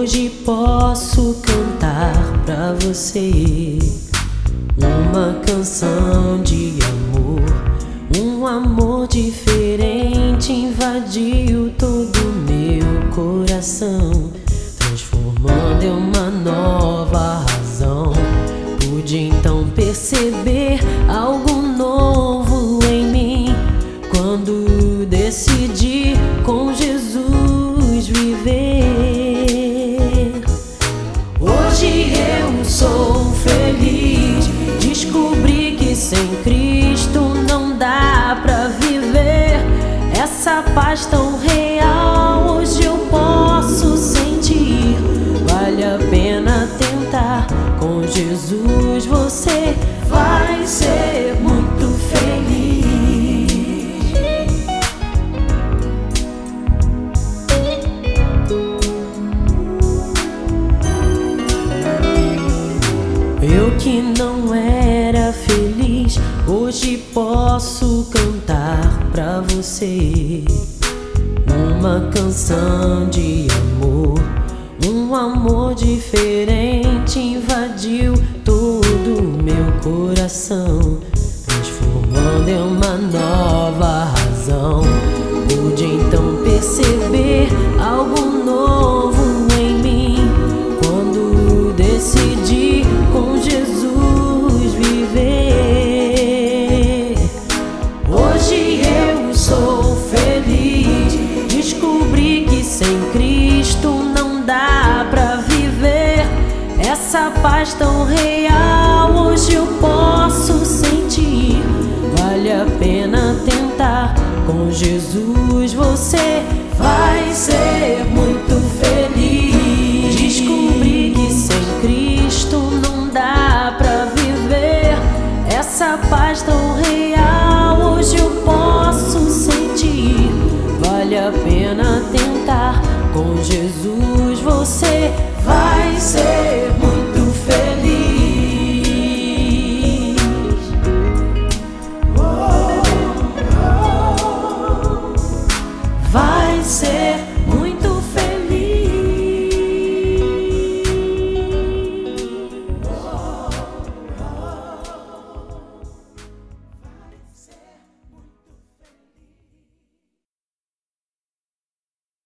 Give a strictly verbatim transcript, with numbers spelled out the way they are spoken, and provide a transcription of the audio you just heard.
Hoje posso cantar pra você uma canção de amor. Um amor diferente invadiu todo o meu coração, transformando em uma nova razão. Pude então perceber algo novo em mim quando decidi com Jesus viver. Hoje eu sou feliz, descobri que sem Cristo não dá pra viver essa paz tão real. Hoje eu posso sentir, vale a pena tentar. Com Jesus você vai ser muito feliz. Eu que não era feliz, hoje posso cantar pra você uma canção de amor. Um amor diferente invadiu todo o meu coração, transformando em uma nova razão. Pude então perceber algo novo em mim quando decidi com Jesus viver. Hoje eu sou feliz, descobri que sem Cristo não dá pra viver essa paz tão real. Hoje eu posso sentir, vale a pena tentar. Com Jesus você vai ser muito feliz. Descobri que sem Cristo não dá pra viver essa paz tão real. Hoje eu posso sentir, vale a pena tentar. Com Jesus você vai ser muito